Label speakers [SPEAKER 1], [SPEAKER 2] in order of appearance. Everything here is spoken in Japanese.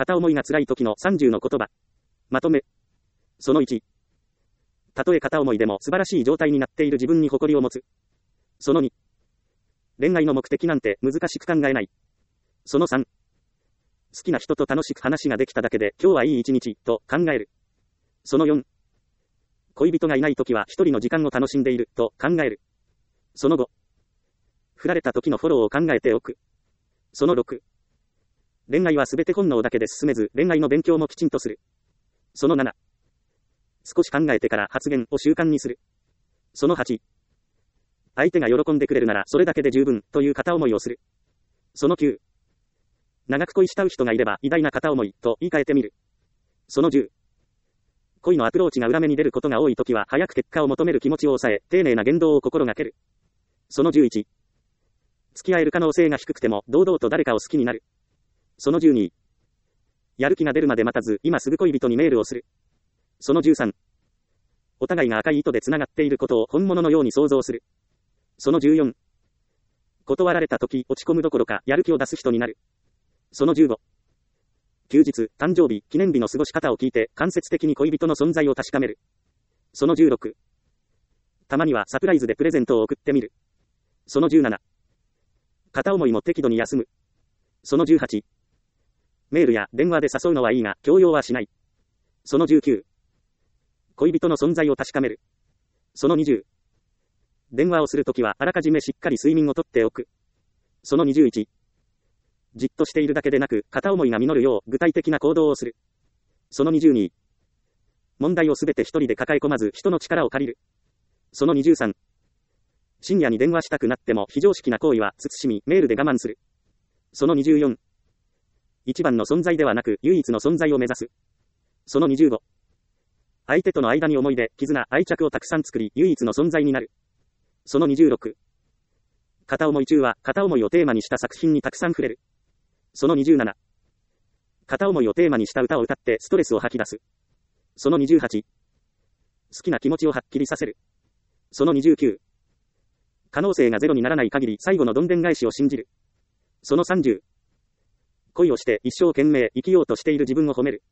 [SPEAKER 1] 片思いが辛い時の30の言葉。まとめ。その1。たとえ片思いでも素晴らしい状態になっている自分に誇りを持つ。その2。恋愛の目的なんて難しく考えない。その3。好きな人と楽しく話ができただけで今日はいい一日と考える。その4。恋人がいないときは一人の時間を楽しんでいると考える。その5。振られた時のフォローを考えておく。その6。恋愛はすべて本能だけで進めず恋愛の勉強もきちんとする。その7。少し考えてから発言を習慣にする。その8。相手が喜んでくれるならそれだけで十分という片思いをする。その9。長く恋したう人がいれば偉大な片思いと言い換えてみる。その10。恋のアプローチが裏目に出ることが多いときは早く結果を求める気持ちを抑え丁寧な言動を心がける。その11。付き合える可能性が低くても堂々と誰かを好きになる。その12。やる気が出るまで待たず今すぐ恋人にメールをする。その13。お互いが赤い糸でつながっていることを本物のように想像する。その14。断られた時落ち込むどころかやる気を出す人になる。その15。休日、誕生日、記念日の過ごし方を聞いて間接的に恋人の存在を確かめる。その16。たまにはサプライズでプレゼントを送ってみる。その17。片思いも適度に休む。その18。メールや電話で誘うのはいいが強要はしない。その19。恋人の存在を確かめる。その20。電話をするときはあらかじめしっかり睡眠をとっておく。その21。じっとしているだけでなく片思いが実るよう具体的な行動をする。その22。問題をすべて一人で抱え込まず人の力を借りる。その23。深夜に電話したくなっても非常識な行為は慎みメールで我慢する。その24。一番の存在ではなく唯一の存在を目指す。その25。相手との間に思い出、絆、愛着をたくさん作り唯一の存在になる。その26。片思い中は片思いをテーマにした作品にたくさん触れる。その27。片思いをテーマにした歌を歌ってストレスを吐き出す。その28。好きな気持ちをはっきりさせる。その29。可能性がゼロにならない限り最後のどんでん返しを信じる。その30。恋をして一生懸命生きようとしている自分を褒める。